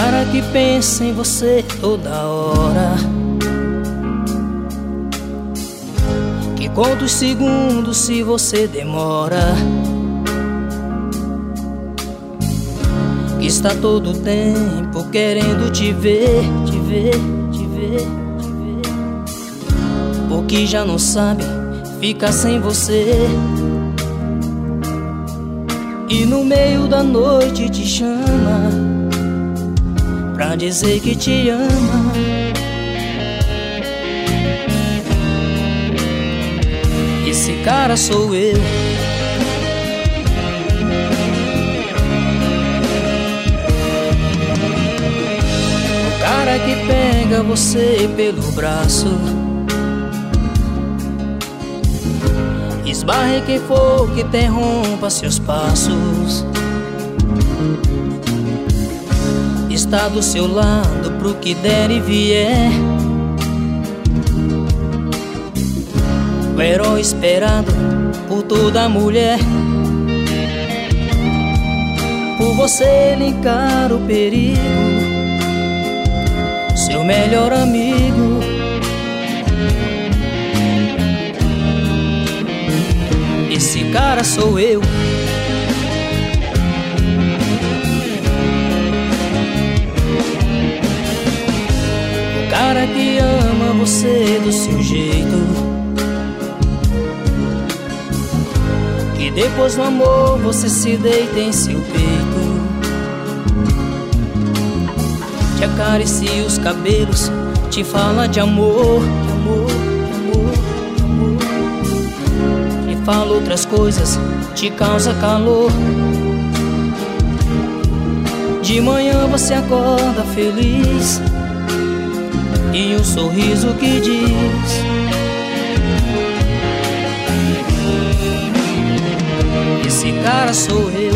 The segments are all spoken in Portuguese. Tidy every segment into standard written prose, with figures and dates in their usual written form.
cara que pensa em você toda hora, que conta os segundos se você demora, que está todo tempo querendo te ver, te ver, te ver, te ver, porque já não sabe ficar sem você. E no meio da noite te chama pra dizer que te ama. Esse cara sou eu. O cara que pega você pelo braço, esbarre quem for que interrompa seus passos, está do seu lado pro que der e vier, o herói esperado por toda mulher. Por você ele encara o perigo, seu melhor amigo. Esse cara sou eu. O cara que ama você do seu jeito, que depois do amor você se deita em seu peito, te acaricia os cabelos, te fala de amor, de amor, de amor, de amor, e fala outras coisas, te causa calor. De manhã você acorda feliz e um sorriso que diz: esse cara sou eu.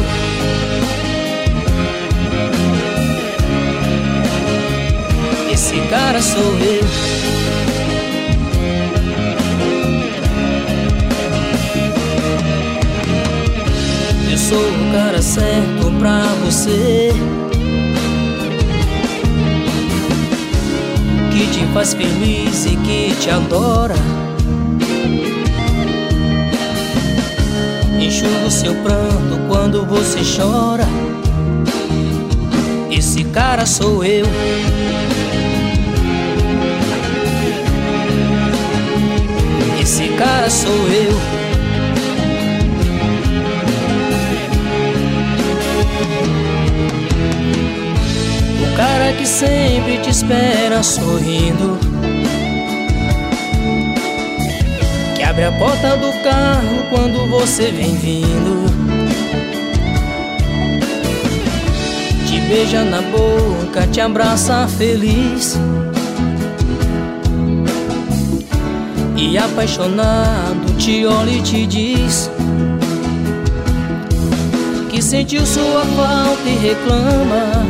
Esse cara sou eu. Eu sou o cara certo pra você, que te faz feliz e que te adora, enxuga o seu pranto quando você chora. Esse cara sou eu. Esse cara sou eu. O cara que sempre te espera sorrindo, que abre a porta do carro quando você vem vindo, te beija na boca, te abraça feliz, e apaixonado te olha e te diz que sentiu sua falta e reclama.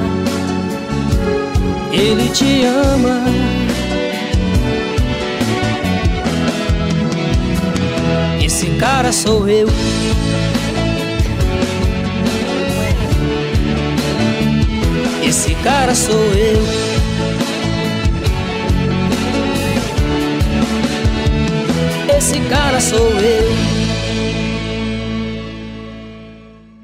Ele te ama. Esse cara sou eu. Esse cara sou eu. Esse cara sou eu.